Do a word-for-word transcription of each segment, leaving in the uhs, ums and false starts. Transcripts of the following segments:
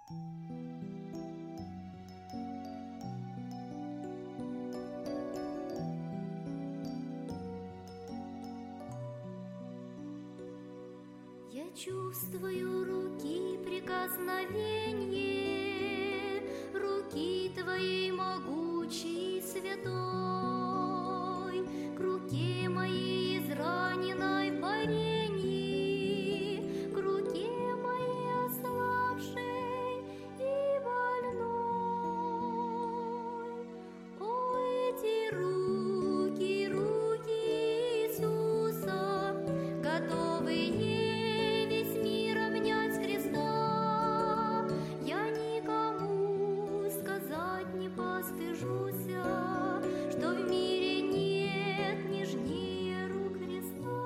Я чувствую руки прикосновенье, руки Твоей могучей святой, к руке моей израненной в бореньи, к руке моей ослабшей и больной. О, эти руки, руки Иисуса, готовые что в мире нет нежнее рук Христа.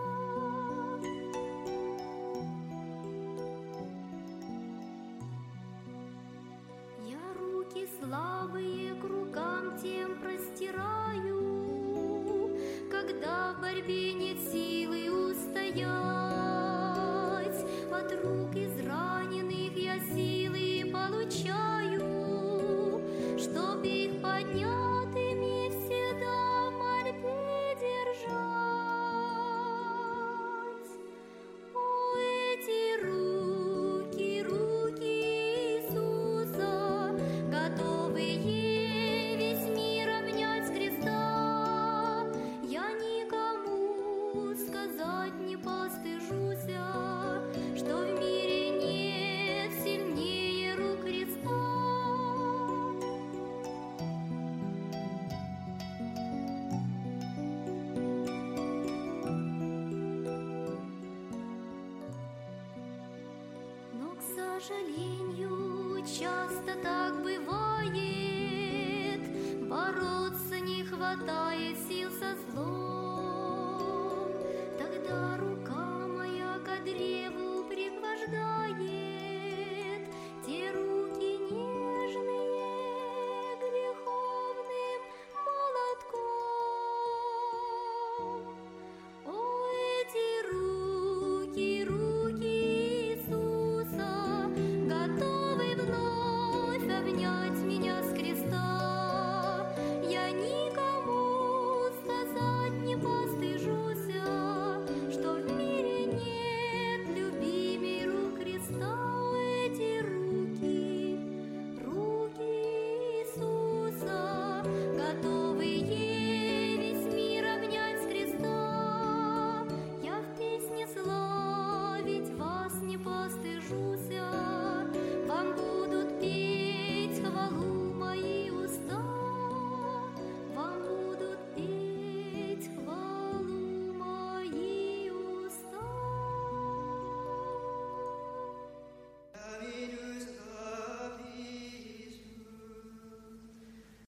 Я руки слабые к рукам тем простираю, когда в борьбе нет силы устоять. От рук израненных я силы получаю, чтоб их поднятыми всегда в мольбе держать. О, эти руки, руки Иисуса, готовые весь мир обнять с креста. Я никому сказать не постыжуся, что в мире нет сильнее рук Христа. К сожалению, часто так бывает, бороться не хватает сил со злом.